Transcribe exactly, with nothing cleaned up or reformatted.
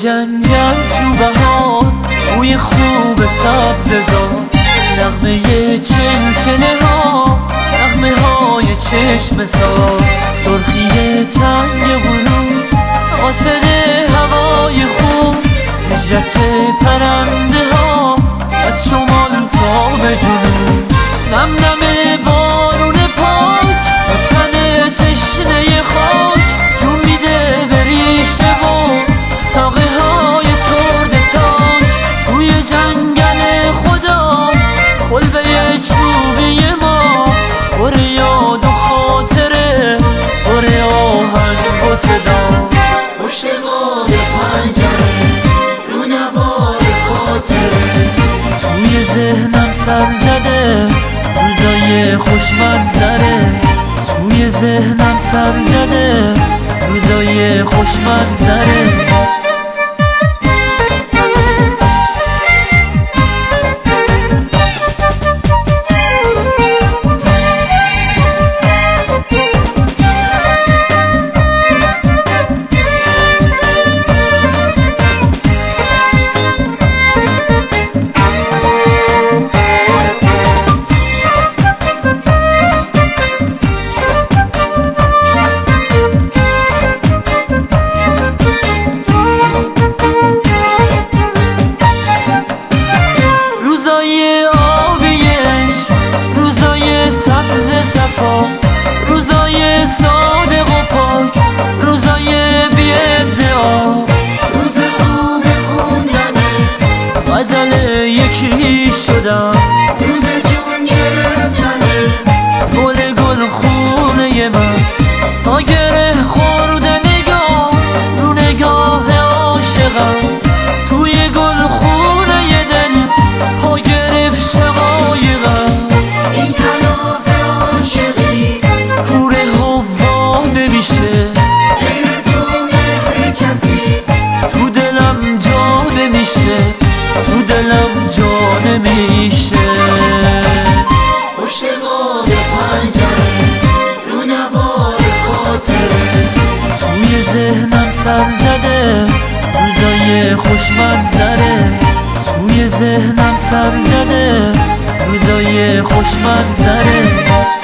جنگل تو بهار، بوی خوب سبززار، نغمه چلچله ها، نغمه های چشم سار، سرخی تنگ غروب، قاصد هوای خوب، هجرت پرنده ها از شمال تا به جنوب، نم نم بارون پاک با تن تشنه خاک، جون میده به ریشه و ساقه های ترد تاک. توی جنگل خدا کلبه چوبی ما، پر یاد و خاطره، پر آهنگ و صدا، پشت قاب پنجره رو نوار خاطره، توی ذهنم سر زده روزای خوش منظره، توی ذهنم سر زده روزای خوش منظره. روزای آبیش، روزای سبز صفا، روزای صادق و پاک، روزای بی ادعا، روز خوب خوندنه، غزل یکی شدم، روز جون گرفتنه، گل گل خونه من، تا گره خورده نگاه رو نگاه عاشقم، توی گل خونه دل پا گرفت شقایقم، این کلاف عاشقی کوره هوا نمیشه، غیر تو مهر کسی تو دلم جا نمیشه، تو دلم جا نمیشه. پشت قاب پنجره رو نوار خاطره، توی ذهنم سر زده روزای خوش منظره، توی ذهنم سر زده روزای خوش منظره.